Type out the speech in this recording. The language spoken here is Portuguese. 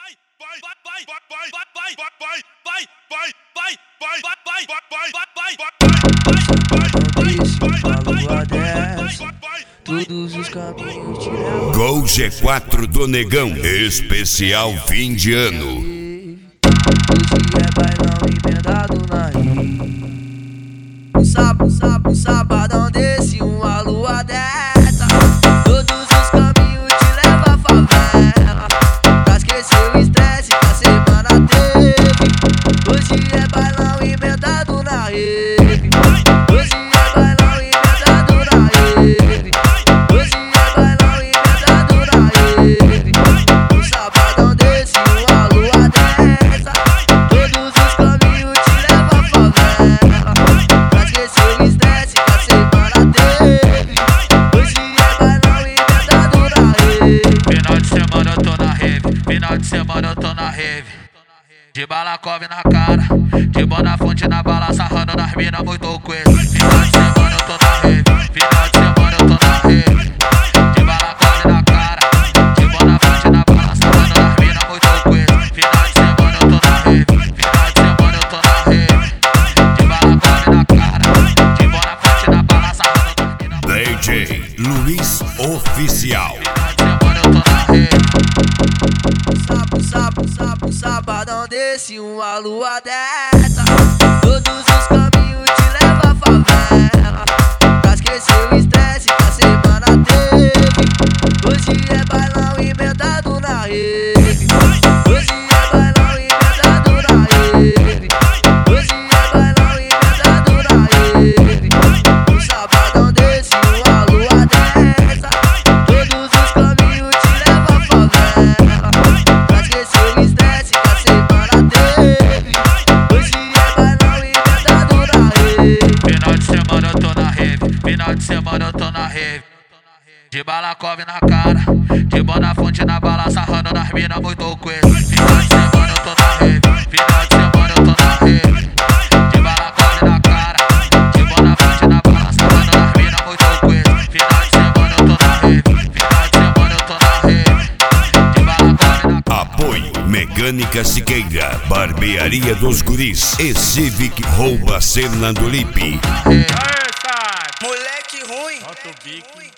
Todos os caminhos te levam. Gol G4 do Negão, especial fim de ano. Hoje é bailão emendado na rede. Um sabadão desse, uma lua dessa. Todos os caminhos te levam à favela. Pra esquecer o estresse que a semana teve. Hoje é bailão emendado na rede. Hoje é bailão emendado na rede. Hoje é bailão emendado na rede. Um sabadão desse, uma lua dessa. Todos os caminhos te levam à favela. Pra esquecer o estresse que a semana teve. Hoje é bailão emendado na rede. Final de semana eu tô na rave, final de semana eu tô na rave. De balacove na cara, de Bonafonte na bala, sarrando nas minas muito coelho. Final de semana eu tô na rave, final de semana eu tô na rave. De balacove na cara, de Bonafonte na bala, sarrando nas minas muito coelho. Final de semana eu tô na rave, final de semana eu tô na rave. De balacove na cara, de Bonafonte na bala, sarrando nas minas muito coelho. DJ Luiz Oficial. Sabadão desse, uma lua dessa. Todos os caminhos te levam à favela. Pra esquecer o estresse que a semana teve. Hoje é bailão emendado na rede. Hoje é bailão emendado na rede. Hoje é bailão emendado na rede. Um sabadão desse, uma lua dessa. Todos os caminhos te levam à favela. Pra esquecer o estresse que a semana teve. Hoje é bailão emendado na rede. Final de semana eu tô na rave, final de semana eu tô na rave. De balacove na cara, de Bonafonte na bala, sarrando nas minas muito coelho. Final de semana eu tô na rave, final de semana eu tô na rave. De balacove na cara, de Bonafonte na bala, sarrando nas minas muito coelho. Final de semana eu tô na rave, final de semana eu tô na rave. De balacove na cara. Apoio Mecânica Siqueira, Barbearia dos Guris e Civic Rouba Cena do Lipe. Moleque ruim.